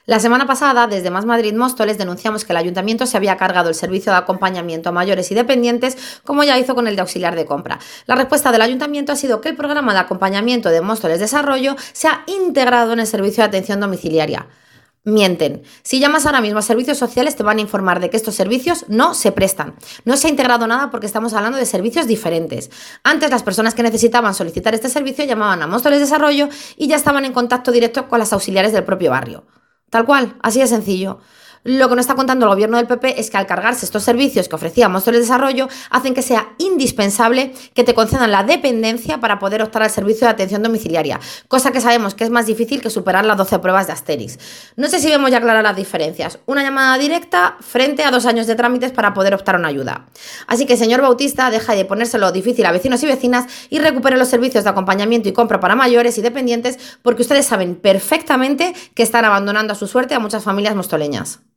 La semana pasada, desde Más Madrid Móstoles, denunciamos que el ayuntamiento se había cargado el servicio de acompañamiento a mayores y dependientes, como ya hizo con el de auxiliar de compra. La respuesta del ayuntamiento ha sido que el programa de acompañamiento de Móstoles Desarrollo se ha integrado en el servicio de atención domiciliaria. Mienten. Si llamas ahora mismo a servicios sociales te van a informar de que estos servicios no se prestan. No se ha integrado nada porque estamos hablando de servicios diferentes. Antes las personas que necesitaban solicitar este servicio llamaban a Móstoles Desarrollo y ya estaban en contacto directo con las auxiliares del propio barrio. Tal cual, así de sencillo. Lo que nos está contando el gobierno del PP es que al cargarse estos servicios que ofrecía Móstoles Desarrollo hacen que sea indispensable que te concedan la dependencia para poder optar al servicio de atención domiciliaria, cosa que sabemos que es más difícil que superar las 12 pruebas de Asterix. No sé si vemos ya claras las diferencias. Una llamada directa frente a 2 años de trámites para poder optar a una ayuda. Así que, señor Bautista, deja de ponérselo difícil a vecinos y vecinas y recupere los servicios de acompañamiento y compra para mayores y dependientes porque ustedes saben perfectamente que están abandonando a su suerte a muchas familias mostoleñas.